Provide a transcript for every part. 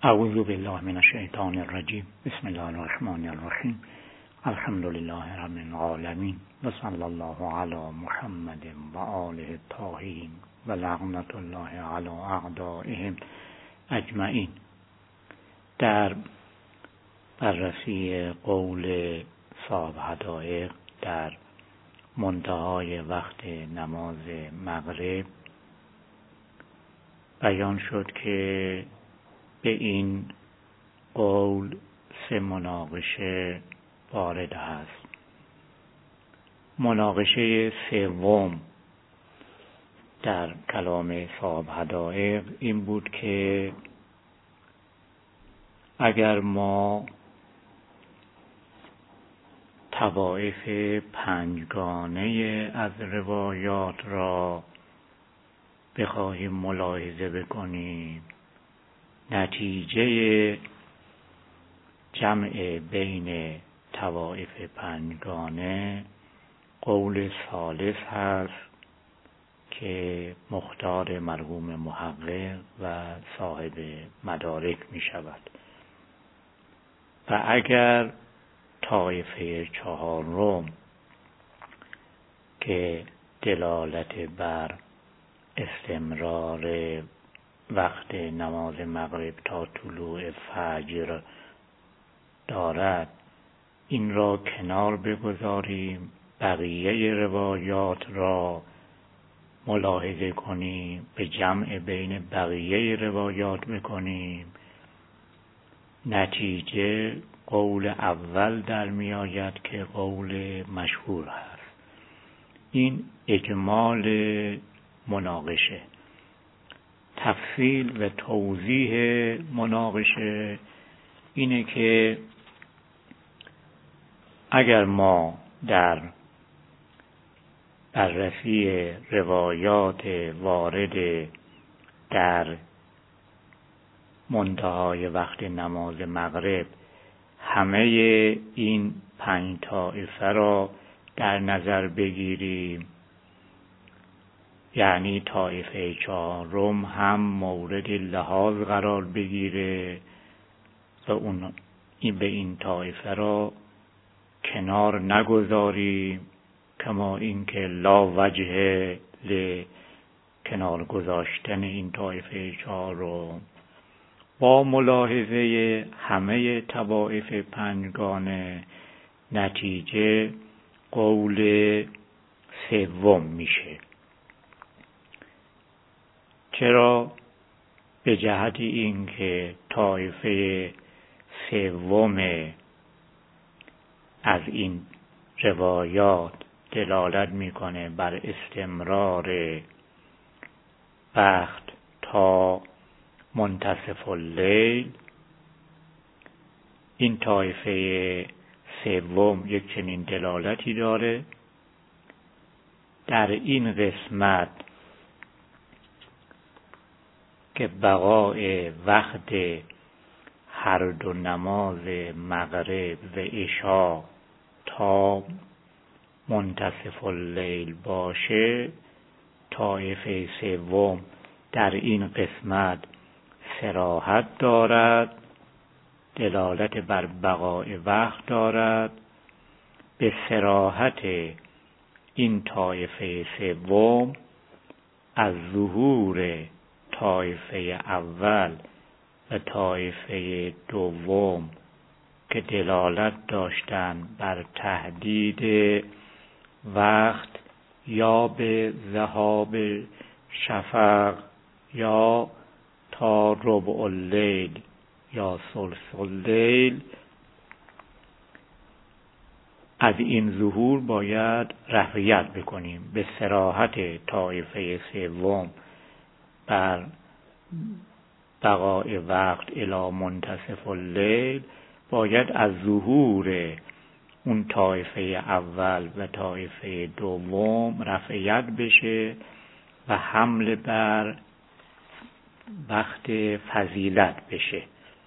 اعوذ بالله من الشیطان الرجیم. بسم الله الرحمن الرحیم. الحمد لله رب العالمین و صلی الله علی محمد و آله الطاهرین و لعنت الله علی اعدائهم اجمعین. در بررسی قول صاحب حدائق در منتهای وقت نماز مغرب بیان شد که به این قول 3 مناقشه وارد است. مناقشه سوم در کلام صاحب حدائق این بود که اگر ما طوائف 5گانه از روایات را بخواهیم ملاحظه بکنیم، نتیجه جمع بین طوائف 5گانه قول ثالث هست که مختار مرحوم محقق و صاحب مدارک می شود. و اگر طایفه 4 که دلالت بر استمرار وقت نماز مغرب تا طلوع فجر دارد، این را کنار بگذاریم، بقیه روایات را ملاحظه کنیم، به جمع بین بقیه روایات بکنیم، نتیجه قول اول در می آید که قول مشهور هست. این اجمال مناقشه. تفصیل و توضیح مناقشه اینه که اگر ما در بررسی روایات وارد در منتهای وقت نماز مغرب همه این 5 طایفه را در نظر بگیریم، یعنی طایفه 4 هم مورد لحاظ قرار بگیره و به این طایفه را کنار نگذاریم، کما اینکه لا وجه کنار گذاشتن این طایفه 4 با ملاحظه همه طوائف 5گانه نتیجه قول سوم میشه. چرا؟ به جهت اینکه طایفه 3 از این روایات دلالت میکنه بر استمرار وقت تا منتصف اللیل. این طایفه 3 یک چنین دلالتی داره. در این قسمت که بقای وقت هر 2 نماز مغرب و عشا تا منتصف اللیل باشه، طایفه 3 در این قسمت صراحت دارد، دلالت بر بقای وقت دارد. به صراحت این طایفه 3 از ظهور طایفه اول و طایفه 2 که دلالت داشتند بر تحدید وقت یا به ذهاب شفق یا تا ربع اللیل یا ثلث اللیل، از این ظهور باید رفعیت بکنیم. به صراحت طایفه 3 بر بقای وقت الی منتصف اللیل باید از ظهور اون طایفه اول و طایفه 2 رفعیت بشه و حمل بر وقت فضیلت بشه،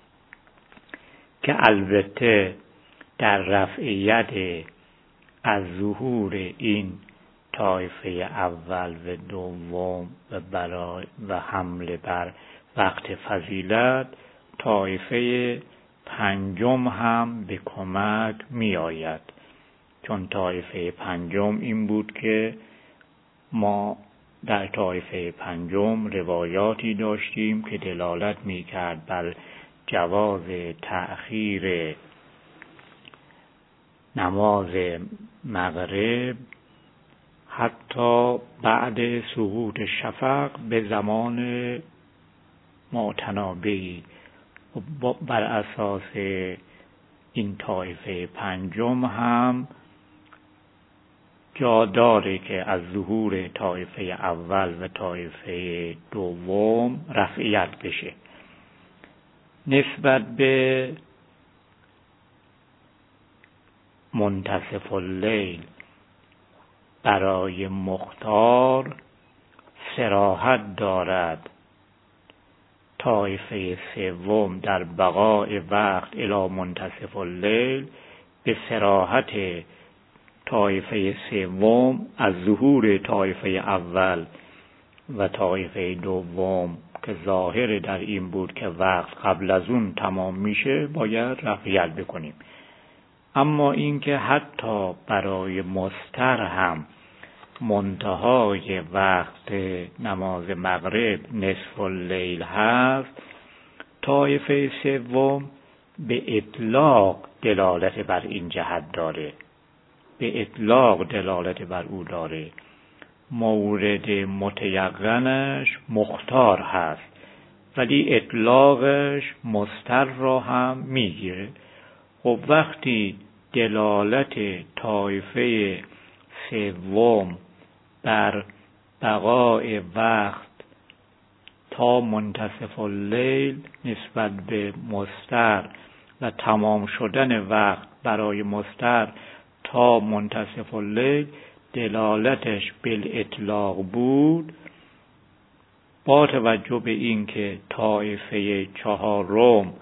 که البته در رفعیت از ظهور این طایفه اول و 2 و حمل بر وقت فضیلت طایفه پنجم هم به کمک می آید. چون طایفه پنجم این بود که ما در طایفه پنجم روایاتی داشتیم که دلالت می کرد بر جواز تأخیر نماز مغرب حتی بعد سقوط شفق به زمان متنابهی. بر اساس این طایفه پنجم هم جا داره که از ظهور طایفه اول و طایفه دوم رفعیت بشه. نسبت به منتصف اللیل برای مختار صراحت دارد طایفه سوم در بقاء وقت الی منتصف اللیل به صراحت طایفه سوم از ظهور طایفه اول و طایفه دوم که ظاهر در این بود که وقت قبل از اون تمام میشه باید رفعیت بکنیم. اما اینکه حتی برای مستر هم منتهای وقت نماز مغرب نصف اللیل هست، طایفه سوم به اطلاق دلالت بر این جهت داره، به اطلاق دلالت بر او داره. مورد متیقنش مختار هست ولی اطلاقش مستر را هم میگیره. خب وقتی دلالت طایفه سوم بر بقای وقت تا منتصف اللیل نسبت به مستر و تمام شدن وقت برای مستر تا منتصف اللیل دلالتش بالاطلاق بود، با توجه به این که طایفه چهارم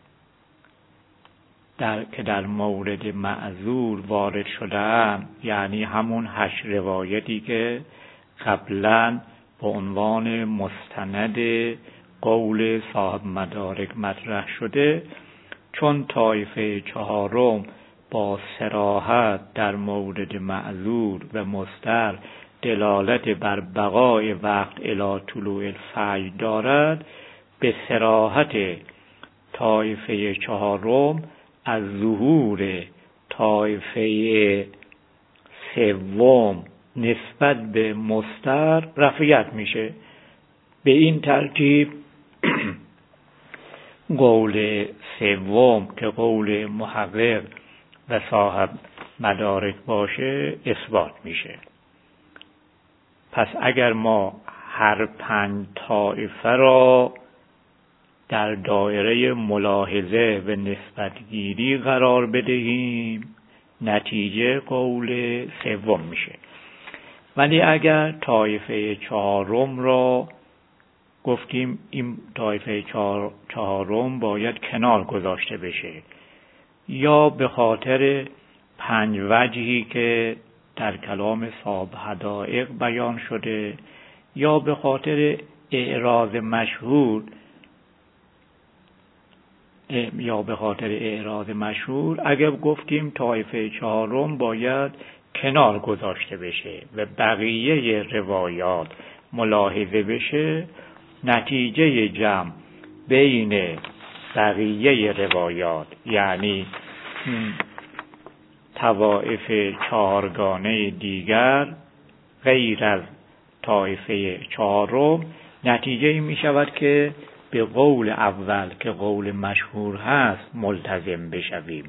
که در مورد معذور وارد شده‌اند، یعنی همون 8 روایتی که قبلا به عنوان مستند قول صاحب مدارک مطرح شده، چون طایفه چهارم با صراحت در مورد معذور و مستر دلالت بر بقای وقت الی طلوع الفجر دارد، به صراحت طایفه چهارم از ظهور طایفه سوم نسبت به مستر رفعیت میشه. به این ترتیب قول سوم که قول محقق و صاحب مدارک باشه اثبات میشه. پس اگر ما هر 5 طایفه را در دایره ملاحظه و نسبتگیری قرار بدهیم، نتیجه قول سوم میشه. ولی اگر طایفه چهارم را گفتیم این طایفه چهارم باید کنار گذاشته بشه، یا به خاطر 5 وجهی که در کلام صاحب حدائق بیان شده، یا به خاطر اعراض مشهور، اگر گفتیم طایفه چهارم باید کنار گذاشته بشه و بقیه روایات ملاحظه بشه، نتیجه جمع بین بقیه روایات یعنی طوائف چهارگانه دیگر غیر از طایفه چهارم، نتیجه این می شود که به قول اول که قول مشهور هست ملتزم بشویم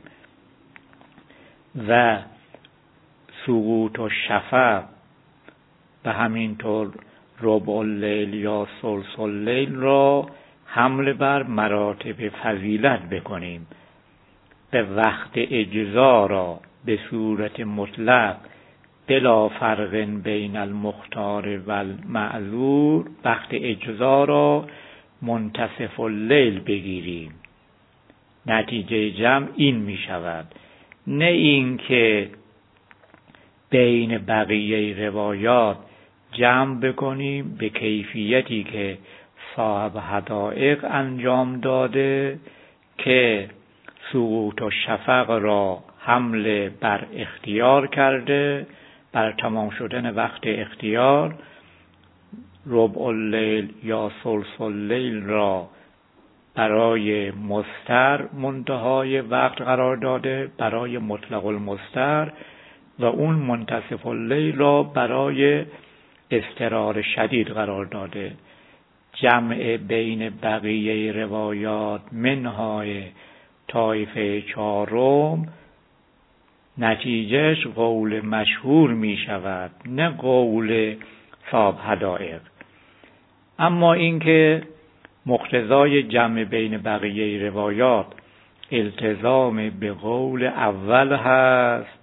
و سقوط و شفق و همینطور ربع اللیل یا ثلث اللیل را حمل بر مراتب فضیلت بکنیم و وقت اجزا را به صورت مطلق بلا فرق بین المختار و المعذور، وقت اجزا را منتصف اللیل بگیریم. نتیجه جمع این می شود، نه این که بین بقیه روایات جمع بکنیم به کیفیتی که صاحب حدائق انجام داده که سقوط و شفق را حمل بر اختیار کرده. بر تمام شدن وقت اختیار ربع اللیل یا ثلث اللیل را برای مضطر منتهای وقت قرار داده، برای مطلق المضطر، و اون منتصف اللیل را برای اضطرار شدید قرار داده. جمع بین بقیه روایات منهای طایفه چهارم نتیجهش قول مشهور می شود، نه قول صاحب حدائق. اما اینکه مقتضای جمع بین بقیه روایات التزام به قول اول هست،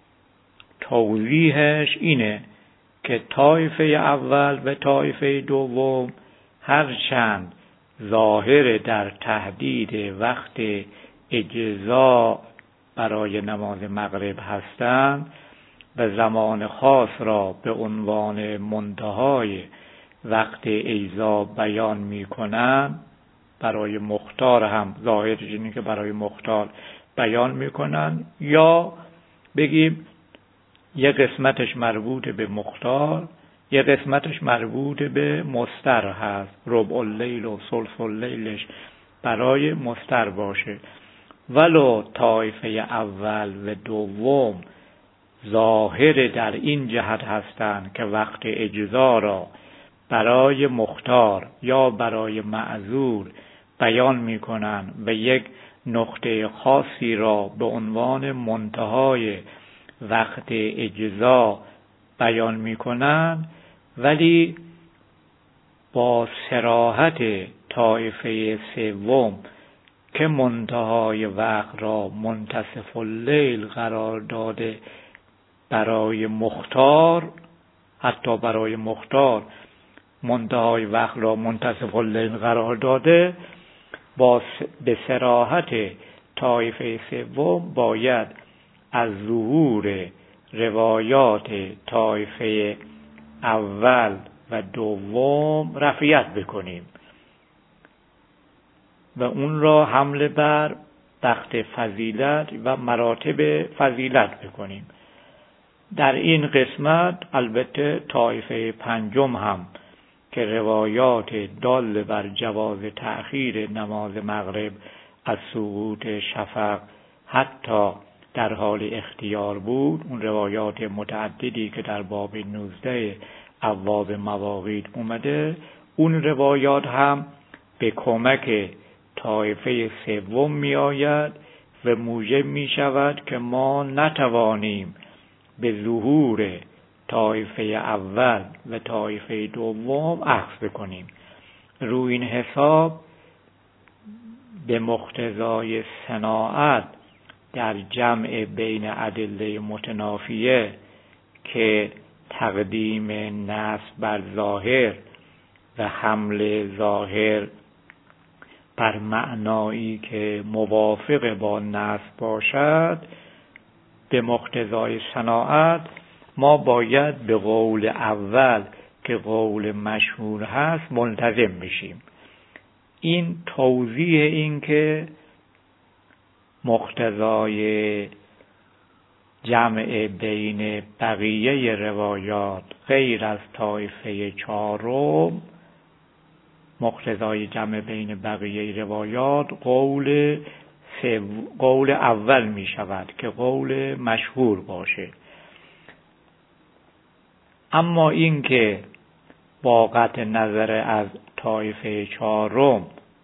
توضیحش اینه که طایفه اول و طایفه دوم هرچند ظاهر در تحدید وقت اجزا برای نماز مغرب هستند و زمان خاص را به عنوان منتهای وقت اجزا بیان می کنند، برای مختار هم ظاهرش اینه که برای مختار بیان می کنند، یا بگیم یه قسمتش مربوط به مختار، یه قسمتش مربوط به مضطر هست، ربع اللیل و ثلث اللیلش برای مضطر باشه. ولو طایفه اول و دوم ظاهر در این جهت هستند که وقت اجزا را برای مختار یا برای معذور بیان می کنند و یک نقطه خاصی را به عنوان منتهای وقت اجزا بیان می کنند، ولی با صراحت طایفه سوم که منتهای وقت را منتصف اللیل قرار داده برای مختار، حتی برای مختار منتهای وقت را منتصف اللیل قرار داده، به صراحت طایفه سوم باید از ظهور روایات طایفه اول و دوم رفعیت بکنیم و اون را حمل بر وقت فضیلت و مراتب فضیلت بکنیم. در این قسمت البته طایفه پنجم هم که روایات دال بر جواز تأخیر نماز مغرب از سقوط شفق حتی در حال اختیار بود، اون روایات متعددی که در باب 19 ابواب مواقیت اومده، اون روایات هم به کمک طایفه سوم می آید و موجب می شود که ما نتوانیم به ظهور طایفه اول و طایفه دوم اخذ بکنیم. روی این حساب به مقتضای صناعت در جمع بین ادله متنافیه که تقدیم نص بر ظاهر و حمل ظاهر بر معنایی که موافق با نص باشد، به مقتضای صناعت ما باید به قول اول که قول مشهور هست ملتزم بشیم. این توضیح این که مقتضای جمع بین بقیه روایات غیر از طایفه چهارم، مقتضای جمع بین بقیه روایات قول اول می شود که قول مشهور باشه. اما این که با قطع نظر از طایفه چهارم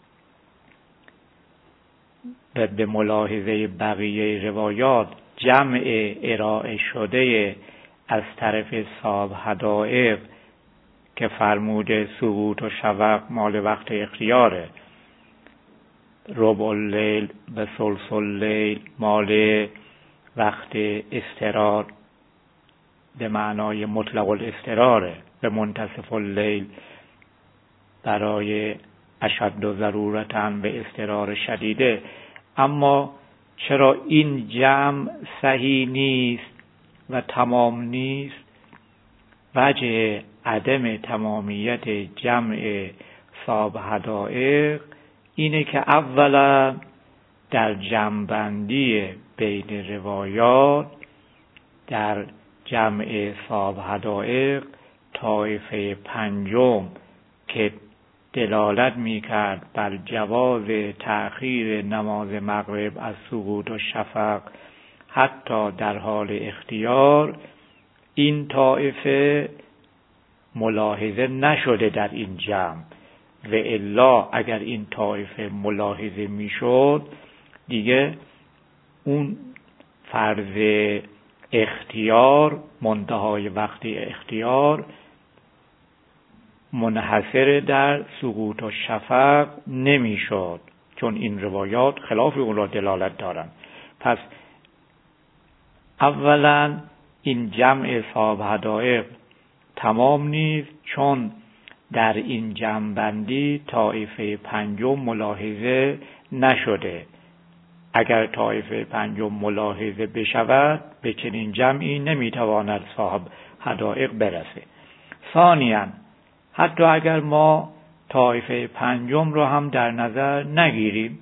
و به ملاحظه بقیه روایات جمع ارائه شده از طرف صاحب حدائق که فرموده سقوط و شفق مال وقت اختیاره، ربع اللیل و ثلث اللیل مال وقت اضطرار به معنای مطلق الاضطراره، به منتصف اللیل برای اشد و ضرورتاً به اضطرار شدیده. اما چرا این جمع صحیح نیست و تمام نیست؟ وجه عدم تمامیت جمع صاحب حدائق اینه که اولا در جمع‌بندی بین روایات در جمع صاحب حدائق طایفه پنجم که دلالت میکرد بر جواز تأخیر نماز مغرب از سقوط و شفق حتی در حال اختیار، این طایفه ملاحظه نشده در این جمع، و الا اگر این طایفه ملاحظه میشد دیگه اون فرض اختیار، منتهای وقت اختیار، منحصر در سقوط و شفق نمیشد، چون این روایات خلاف اون را دلالت دارند. پس اولا این جمع صاحب حدائق تمام نیست، چون در این جمع بندی طایفه پنجم ملاحظه نشده. اگر طایفه پنجم ملاحظه بشود به چنین جمعی نمیتواند صاحب حدائق برسه. ثانیاً حتی اگر ما طایفه پنجم را هم در نظر نگیریم،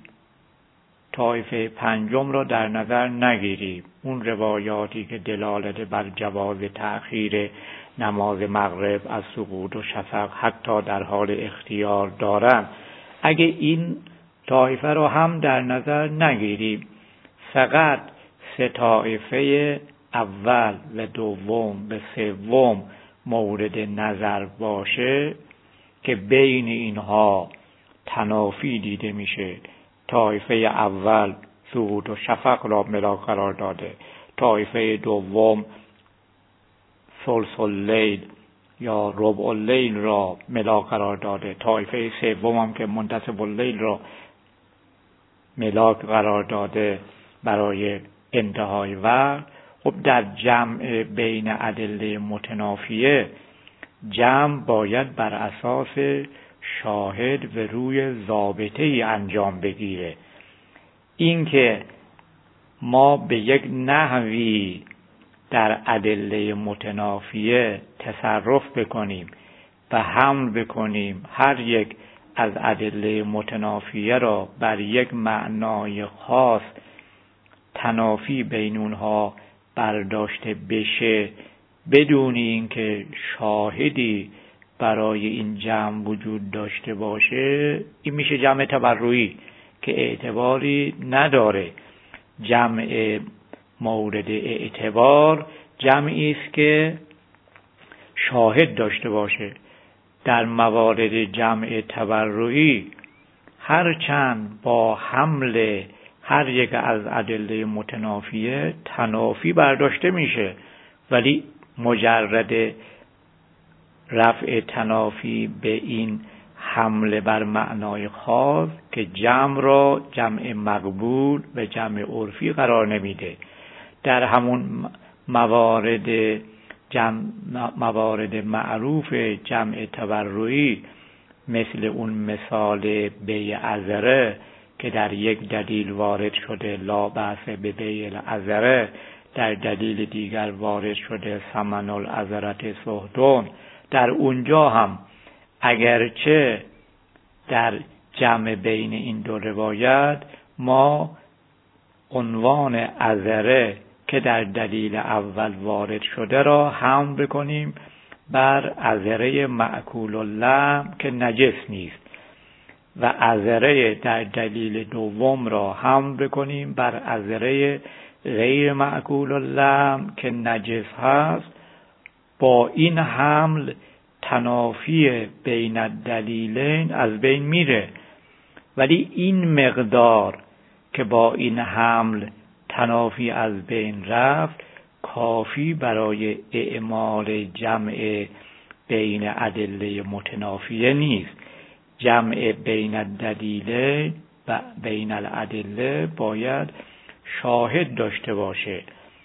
اون روایاتی که دلالت بر جواز تأخیر نماز مغرب از سقوط و شفق حتی در حال اختیار دارند، اگه این طایفه را هم در نظر نگیریم، فقط سه طایفه اول و دوم و سوم مورد نظر باشه که بین اینها تنافی دیده میشه، طایفه اول سقوط و شفق را ملاک قرار داده، طایفه دوم ثلث اللیل یا ربع اللیل را ملاک قرار داده، طایفه سوم هم که منتصف اللیل را ملاک قرار داده برای انتهای وقت. خب در جمع بین ادله متنافیه جمع باید بر اساس شاهد و روی ضابطه‌ای انجام بگیره. این که ما به یک نحوی در ادله متنافیه تصرف بکنیم و حمل بکنیم هر یک از ادله متنافیه را بر یک معنای خاص تنافی بین اونها برداشته بشه بدون اینکه شاهدی برای این جمع وجود داشته باشه، این میشه جمع تبرعی که اعتباری نداره. جمع مورد اعتبار جمعی است که شاهد داشته باشه. در موارد جمع تبرعی هرچند با حمل هر یک از ادله متنافیه تنافی برداشته میشه، ولی مجرد رفع تنافی به این حمله بر معنای خاص که جمع را جمع مقبول و جمع عرفی قرار نمیده. در همون موارد معروف جمع تبرعی مثل اون مثال بیع عذره که در یک دلیل وارد شده لا بأس به بیع العذره، در دلیل دیگر وارد شده ثمن العذرة صحتون، در اونجا هم اگرچه در جمع بین این دو روایت ما عنوان عذره که در دلیل اول وارد شده را هم بکنیم بر عذره مأکول اللحم که نجس نیست و عذره در دلیل دوم را هم بکنیم بر عذره غیر مأکول اللحم که نجس هست. با این حمل تنافی بین الدلیلین از بین میره، ولی این مقدار که با این حمل تنافی از بین رفت کافی برای اعمال جمع بین ادله متنافیه نیست. جمع بین الدلیلین و بین الادله باید شاهد داشته باشه.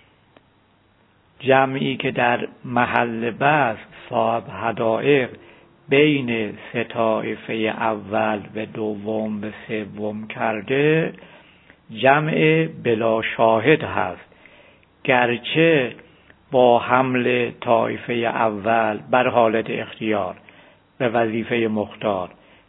جمعی که در محل بحث صاحب حدائق بین سه طایفه اول و دوم و سوم کرده جمع بلا شاهد هست، گرچه با حمل طایفه اول بر حالت اختیار و وظیفه مختار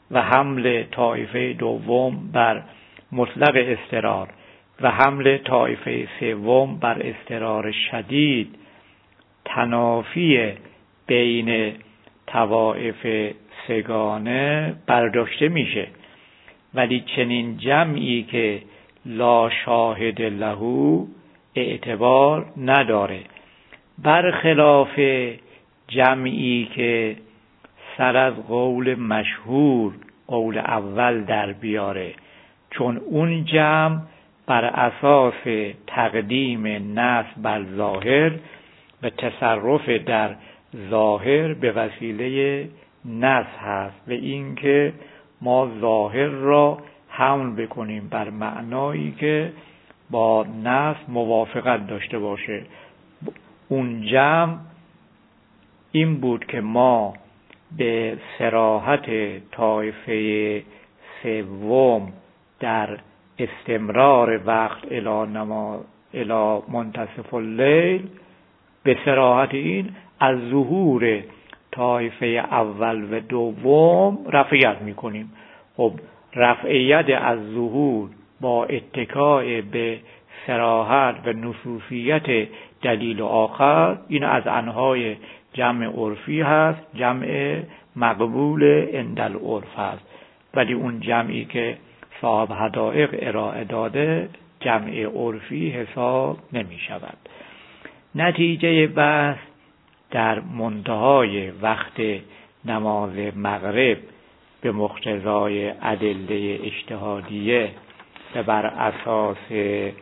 و حمل طایفه دوم بر مطلق اضطرار و حمل طایفه سوم بر اضطرار شدید تنافی بین طوائف سگانه برداشته میشه. ولی چنین جمعی که لا شاهد له اعتبار نداره، برخلاف جمعی که سر از قول مشهور قول اول در بیاره، چون اون جمع بر اساس تقدیم نص بر ظاهر و تصرف در ظاهر به وسیله نص هست و اینکه ما ظاهر را حمل بکنیم بر معنایی که با نص موافقت داشته باشه. اون جمع این بود که ما به صراحت طایفه سوم در استمرار وقت الی منتصف اللیل، به صراحت این از ظهور طایفه اول و دوم رفعیت میکنیم. خب رفعیت از ظهور با اتکاء به صراحت و نصوصیت دلیل آخر، این از انهای جمع عرفی هست، جمع مقبول عند العرف هست. ولی اون جمعی که صاحب حدائق ارائه داده جمع عرفی حساب نمی شود. نتیجه بحث در منتهای وقت نماز مغرب به مقتضای ادله اجتهادیه و بر اساس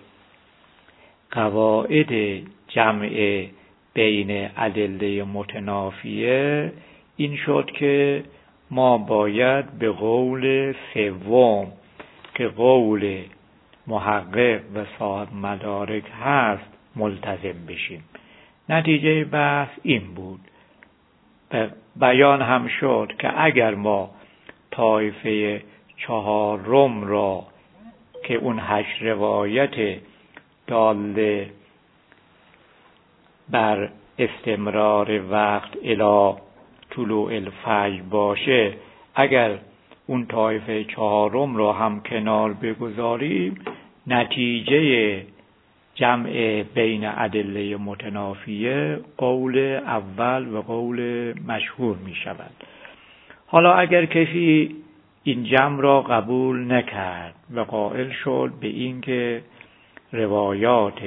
قواعد جمع بین ادله متنافیه این شد که ما باید به قول سوم که قول محقق و صاحب مدارک هست ملتزم بشیم. نتیجه بحث این بود. بیان هم شد که اگر ما طایفه چهارم را که اون 8 روایت داله بر استمرار وقت الی طلوع الفجر باشه، اگر اون طایفه چهارم را هم کنار بگذاریم، نتیجه جمع بین ادله متنافیه قول اول و قول مشهور می شود. حالا اگر کسی این جمع را قبول نکرد و قائل شد به این که روایات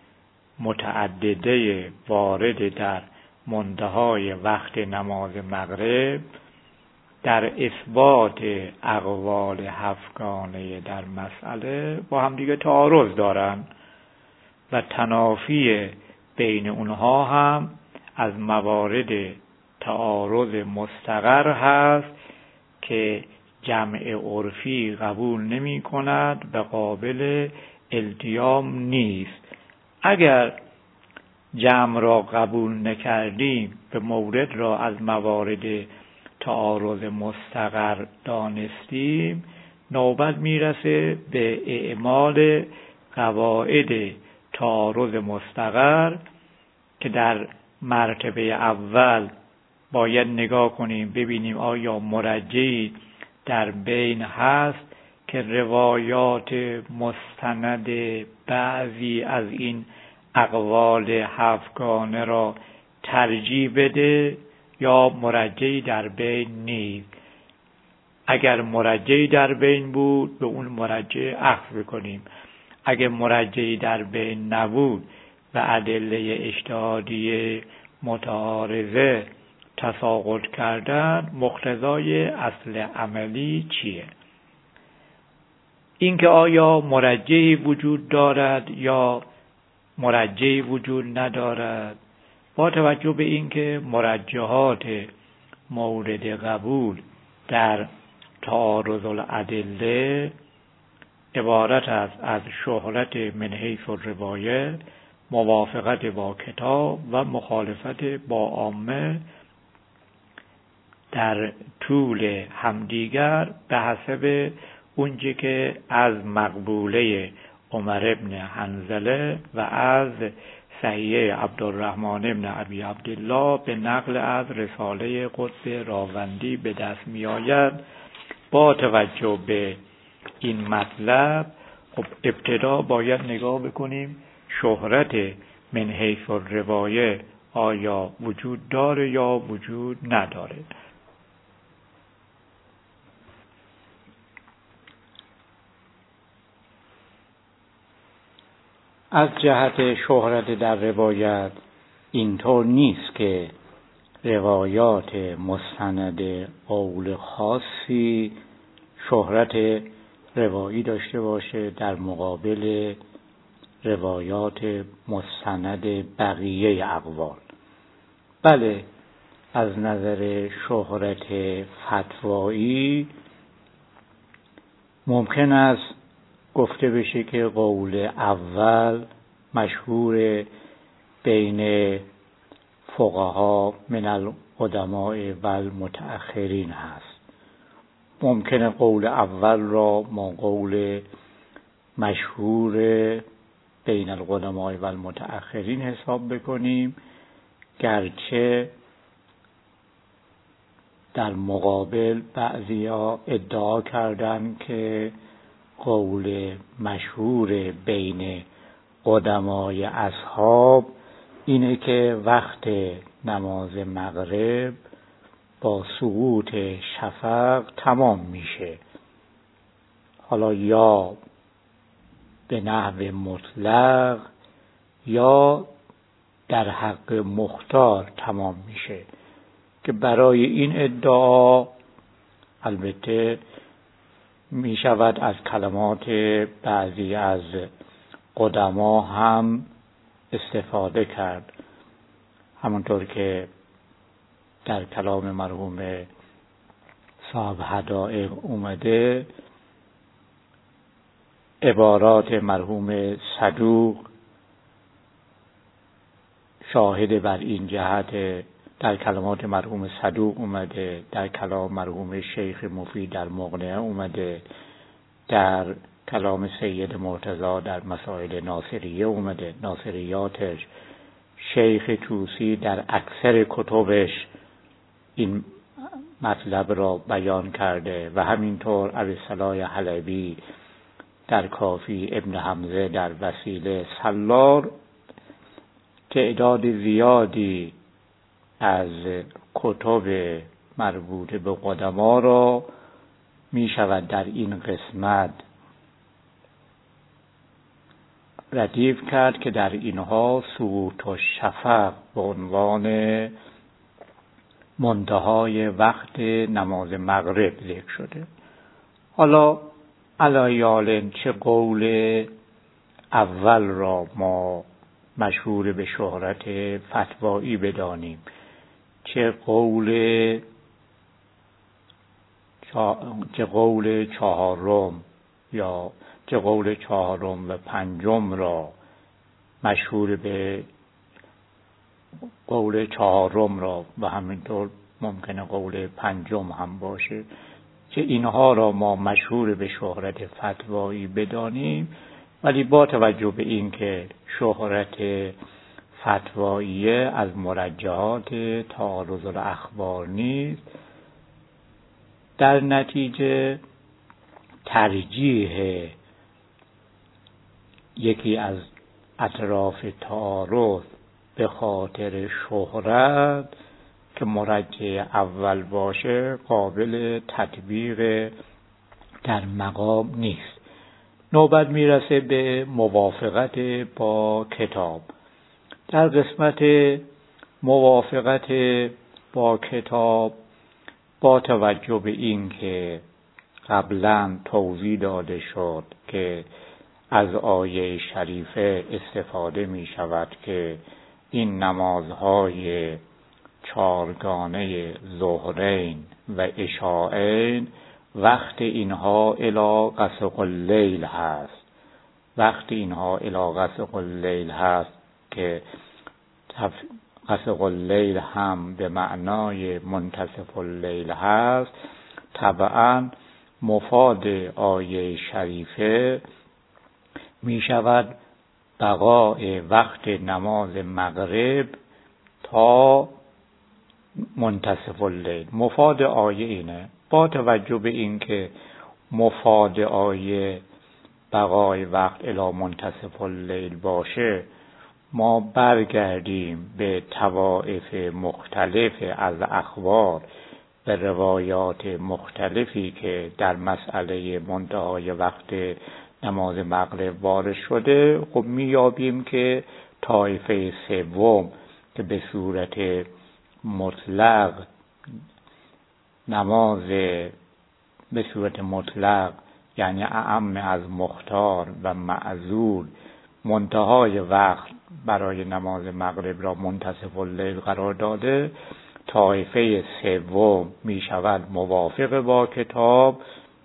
متعدده وارد در منتهای وقت نماز مغرب در اثبات اقوال 7گانه در مسئله با هم دیگه تعارض دارن و تنافی بین اونها هم از موارد تعارض مستقر هست که جمع عرفی قبول نمی کند و قابل التیام نیست. اگر جمع را قبول نکردیم و مورد را از موارد تعارض مستقر دانستیم، نوبت میرسه به اعمال قواعد تعارض مستقر که در مرتبه اول باید نگاه کنیم ببینیم آیا مرجعی در بین هست که روایات مستند بعضی از این اقوال 7گانه را ترجیح بده یا مرجعی در بین نیست. اگر مرجعی در بین بود به اون مرجع اخذ بکنیم. اگر مرجعی در بین نبود و ادله اجتهادی متعارضه تساقط کردن، مقتضای اصل عملی چیه؟ اینکه آیا مرجعی وجود دارد یا مرجعی وجود ندارد، با توجه به اینکه مرجحات مورد قبول در تعارض الادله عبارت است از شهرت من حیث الروایه، موافقت با کتاب و مخالفت با عامه در طول همدیگر به حسب اونچه که از مقبوله عمر ابن حنظله و از صحیح عبدالرحمن ابن ابی عبدالله به نقل از رساله قدس راوندی به دست می آید با توجه به این مطلب خب ابتدا باید نگاه بکنیم شهرت من حیث الروایه آیا وجود داره یا وجود نداره. از جهت شهرت در روایت اینطور نیست که روایات مستند قول خاصی شهرت روایی داشته باشه در مقابل روایات مستند بقیه اقوال. بله، از نظر شهرت فتوایی ممکن است گفته بشه که قول اول مشهور بین فقها من القدماء و المتأخرین هست. ممکنه قول اول را ما قول مشهور بین القدماء و المتأخرین حساب بکنیم، گرچه در مقابل بعضیا ادعا کردند که قول مشهور بین قدمای اصحاب اینه که وقت نماز مغرب با سقوط شفق تمام میشه، حالا یا به نحو مطلق یا در حق مختار تمام میشه، که برای این ادعا البته می شود از کلمات بعضی از قدما هم استفاده کرد، همونطور که در کلام مرحوم صاحب حدائق اومده. عبارات مرحوم صدوق شاهد بر این جهت، در کلمات مرحوم صدوق اومده، در کلام مرحوم شیخ مفید در مقنعه اومده، در کلام سید مرتضی در مسائل ناصریه اومده، ناصریاتش. شیخ طوسی در اکثر کتبش این مطلب را بیان کرده و همینطور ابوالصلاح حلبی در کافی، ابن حمزه در وسیله، سلار. تعداد زیادی از کتب مربوط به قدما را می شود در این قسمت ردیف کرد که در اینها سقوط و شفق به عنوان منتهای وقت نماز مغرب ذکر شده. حالا علایال چه قول اول را ما مشهور به شهرت فتوایی بدانیم، چه قول چهارم یا چه قول چهارم و پنجم را مشهور به قول چهارم را و همینطور ممکنه قول پنجم هم باشه، که اینها را ما مشهور به شهرت فتوایی بدانیم، ولی با توجه به این که شهرت فتواییه از مرجحات تعارض الاخبار نیست، در نتیجه ترجیح یکی از اطراف تعارض به خاطر شهرت که مرجح اول باشه قابل تطبیق در مقام نیست. نوبت میرسه به موافقت با کتاب. در قسمت موافقت با کتاب با توجه به این که قبلا توضیح داده شد که از آیه شریفه استفاده می شود که این نمازهای چارگانه ظهرین و عشاءین وقت اینها الی غسق اللیل هست. وقت اینها الی غسق اللیل هست که غسق اللیل هم به معنای منتصف اللیل هست. طبعا مفاد آیه شریفه می شود بقای وقت نماز مغرب تا منتصف اللیل. مفاد آیه اینه. با توجه به اینکه مفاد آیه بقای وقت الی منتصف اللیل باشه، ما برگردیم به طوائف مختلف از اخبار به روایات مختلفی که در مسئله منتهای وقت نماز مغرب وارد شده، خب میابیم که طایفه سوم که به صورت مطلق نماز به صورت مطلق یعنی اعم از مختار و معذور منتهای وقت برای نماز مغرب را منتصف اللیل قرار داده، طایفه سوم می شود موافق با کتاب،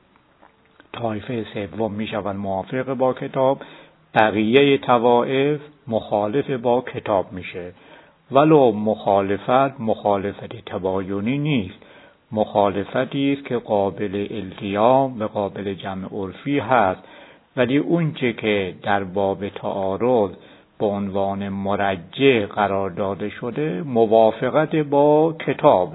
بقیه طوائف مخالف با کتاب میشه. ولو مخالفت تباینی نیست، مخالفتی است که قابل التیام و قابل جمع عرفی هست، ولی اونچه که در باب تعارض به عنوان مرجح قرار داده شده موافقت با کتاب.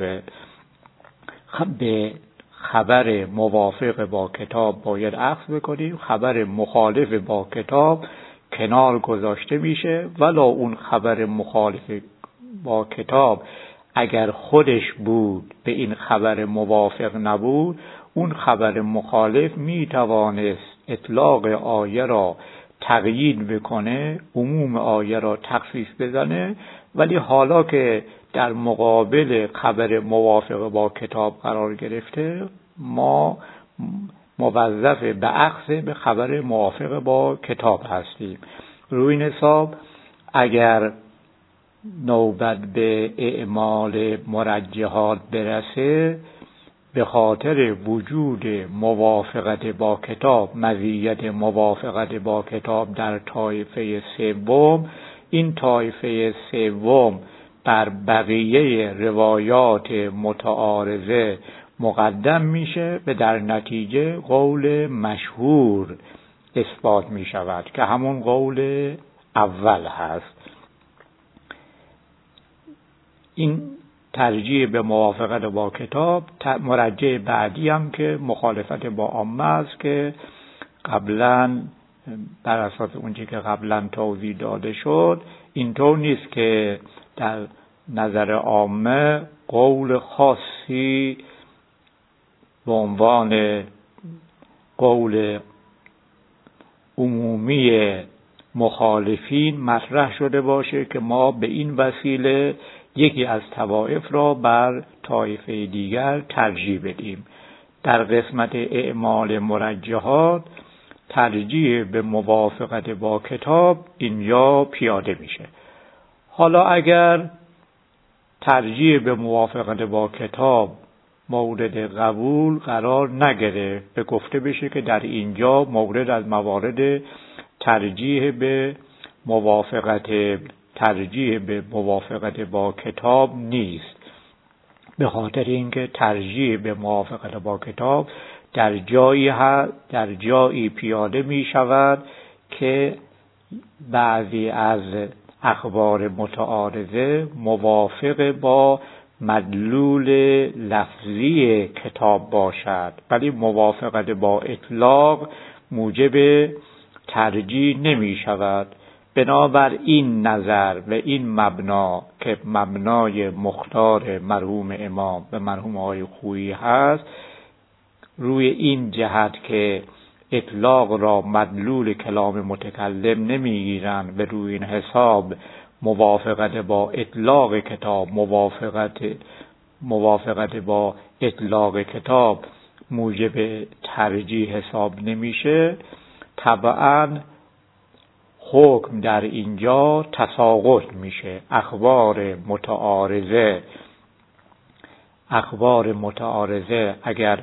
به خبر موافق با کتاب باید اخذ بکنیم، خبر مخالف با کتاب کنار گذاشته میشه. ولو اون خبر مخالف با کتاب اگر خودش بود به این خبر موافق نبود، اون خبر مخالف میتوانست اطلاق آیه را تقیید بکنه، عموم آیه را تخصیص بزنه، ولی حالا که در مقابل خبر موافق با کتاب قرار گرفته، ما موظف به اخذ به خبر موافق با کتاب هستیم. روی این حساب اگر نوبت به اعمال مرجحات برسه، به خاطر وجود موافقت با کتاب، مزیت موافقت با کتاب در طایفه سوم، این طایفه سوم بر بقیه روایات متعارضه مقدم میشه و در نتیجه قول مشهور اثبات می شود که همون قول اول هست. این ترجیح به موافقت با کتاب. مرجح بعدی هم که مخالفت با عامه است که قبلا بر اساس اونچه که قبلا توضیح داده شد، اینطور نیست که در نظر عامه قول خاصی به عنوان قول عمومی مخالفین مطرح شده باشه که ما به این وسیله یکی از طوائف را بر طایفه دیگر ترجیح بدیم. در قسمت اعمال مرجحات ترجیح به موافقت با کتاب اینجا پیاده میشه. حالا اگر ترجیح به موافقت با کتاب مورد قبول قرار نگرفت، به گفته بشه که در اینجا مورد از موارد ترجیح به موافقت با کتاب نیست، به خاطر اینکه ترجیح به موافقت با کتاب در جایی پیاده می شود که بعضی از اخبار متعارضه موافق با مدلول لفظی کتاب باشد، ولی موافقت با اطلاق موجب ترجیح نمی شود. بنابر این نظر و این مبنا که مبنای مختار مرحوم امام و مرحوم آقای خویی هست، روی این جهت که اطلاق را مدلول کلام متکلم نمیگیرند، به روی این حساب موافقت با اطلاق کتاب موافقت با اطلاق کتاب موجب ترجیح حساب نمیشه. طبعاً حکم در اینجا تساقط میشه. اخبار متعارضه اگر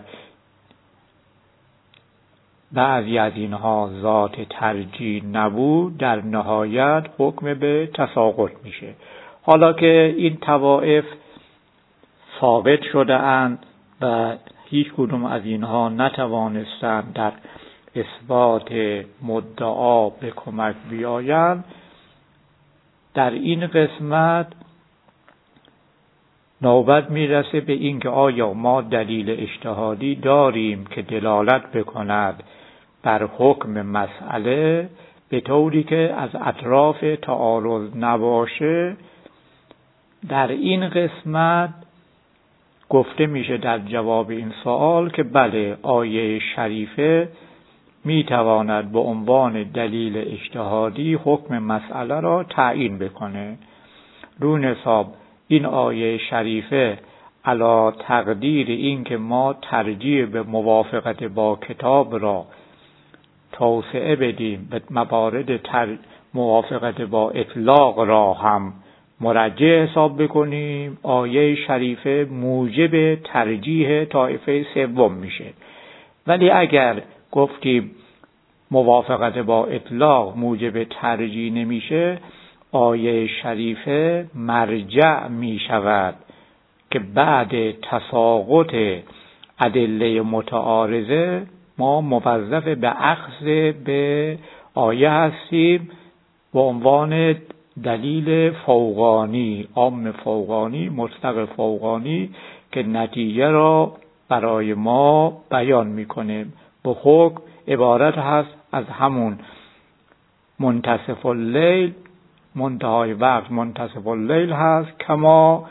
بعضی از اینها ذات ترجیح نبود، در نهایت حکم به تساقط میشه. حالا که این طوائف ثابت شده اند و هیچ کدوم از اینها نتوانستند در اثبات مدعا به کمک بیایند، در این قسمت نوبت میرسه به این که آیا ما دلیل اجتهادی داریم که دلالت بکند بر حکم مسئله به طوری که از اطراف تعارض نباشه. در این قسمت گفته میشه در جواب این سوال که بله، آیه شریفه میتواند به عنوان دلیل اجتهادی حکم مسئله را تعیین بکنه. رون حساب این آیه شریفه علی تقدیر این که ما ترجیح به موافقت با کتاب را توسعه بدیم، به موارد موافقت با اطلاق را هم مرجح حساب بکنیم، آیه شریفه موجب ترجیح طایفه سوم میشه. ولی اگر گفتیم موافقت با اطلاق موجب ترجیح نمیشه، آیه شریفه مرجع می شود که بعد تساقط ادله متعارضه ما موظف به اخذ به آیه هستیم به عنوان دلیل فوقانی، عام فوقانی، مطلق فوقانی که نتیجه را برای ما بیان میکنه. به حکم عبارت هست از همون منتصف اللیل، منتهای وقت منتصف اللیل هست، کما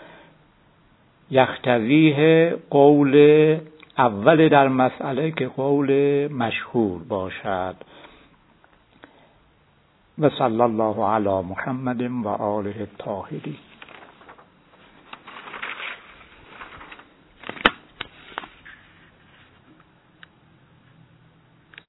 یقتضیه قول اول در مسئله که قول مشهور باشد. و صلی الله علی محمد و آله الطاهرین.